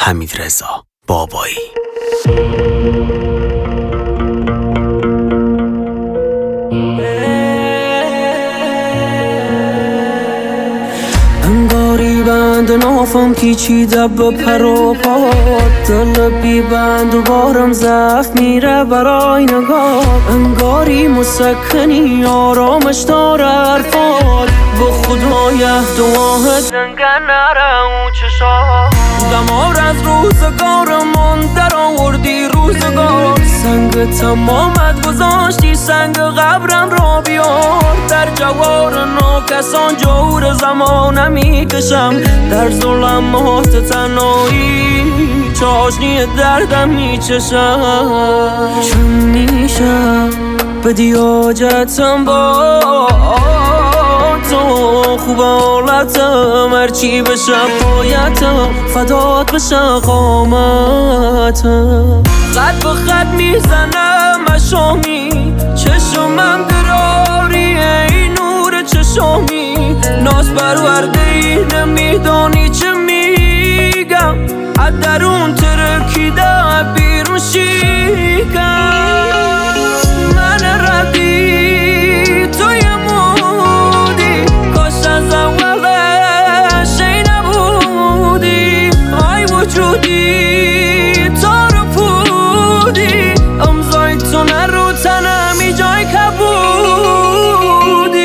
حمیدرضا بابایی. انگاری بند نافم پیچیده به پر و پات، دل بی بند و بارم ضعف میره برای نگاه. انگاری مسکنی آرامش داره حرفات، به خدای دعاهت دنگه نره اون چشا. دمار از روزگارمون در آوردی روزگار، سنگ تمامت گذاشتی سنگ قبرم را بیار. در جوار ناکسان جور زمان میکشم، در ظلمات تنهایی چاشنی دردم میچشم. چون میشه بدی حاجتم با تو، خوب حالتم هرچی بشه پایتم، فدات بشه قامتم. خط به خط میزنم مشامی، چشمم دراری ای نور چشامی. ناز پرورده ای نمیدانی چه میگم، از درون ترکیده بیرون شیکم. من ردی توی مودی، کاش از اولش ای نبودی. آی وجودی تا رو پودی، امضای تو نرو تنمی جای کبودی.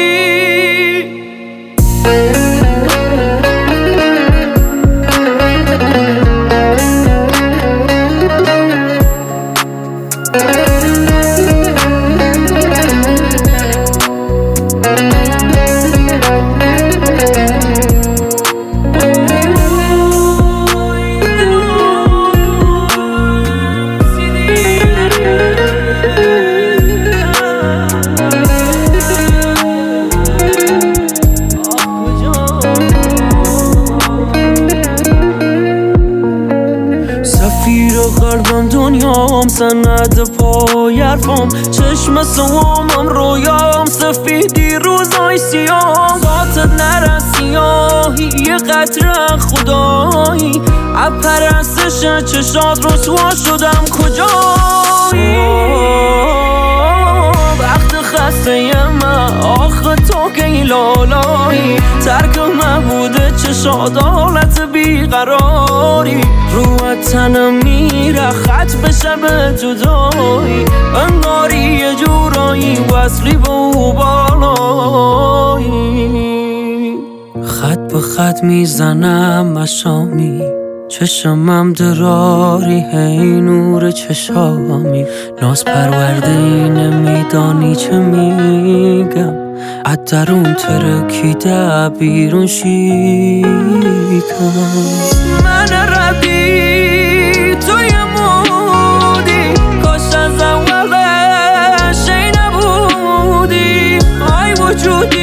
قلبم دنیام سند پای حرفم، چشم سوامم رویام سفیدی روزای سیام. ذاتت نره سیاهی یه قطره خدایی، اپرستش چشات رسوا شدم کجایی. وقت خسته من آخه تو که لالایی، ترک مبوده چشات حالت بیقراری. روحت تنم میره خط بشه به جدایی، انگاری یه جورایی وصلی به او بالایی. خط به خط میزنم مشامی، چشمم دراری هی نور چشامی. ناز پرورده ای نمیدانی چه میگم، از درون ترکیده بیرون شیکم. من ردی توی مودی، کاش از اولش ای نبودی. آی وجودی